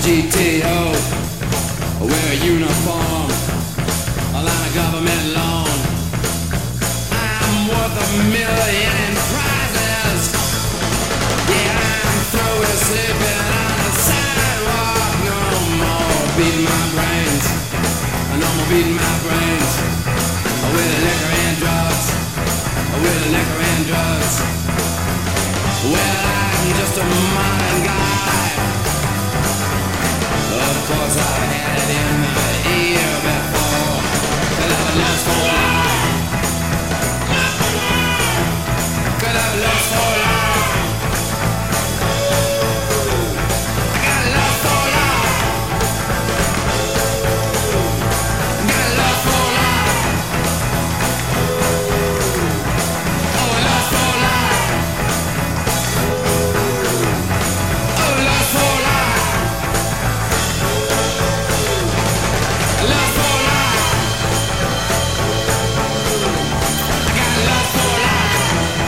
GTO, wear a uniform, a line of government loan. I'm worth $1,000,000 in prizes. Yeah, I'm through with sleeping on the sidewalk. No more beating my brains. No more beating my brains. With liquor and drugs. With liquor and drugs. Well, I'm just a modern guy. Of course I've had it in my ear before. Could have lost for life. Could have lost for life. Got lost for life. Got lost for life. Oh, lost for life. Oh, lost for life. Lost for life. I got lost for life.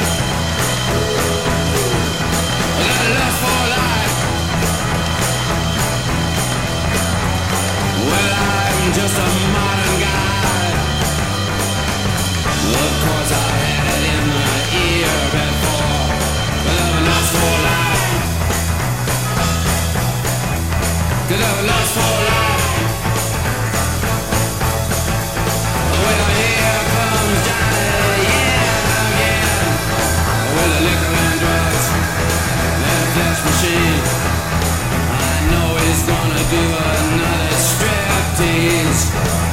I got lost for life. Well, I'm just a modern guy. Of course I had it in my ear before. But I'm lost for life. Cause I'm lost for life. Well, here comes Johnny, yeah, again. With the liquor and drugs, that flesh machine. I know he's gonna do another striptease.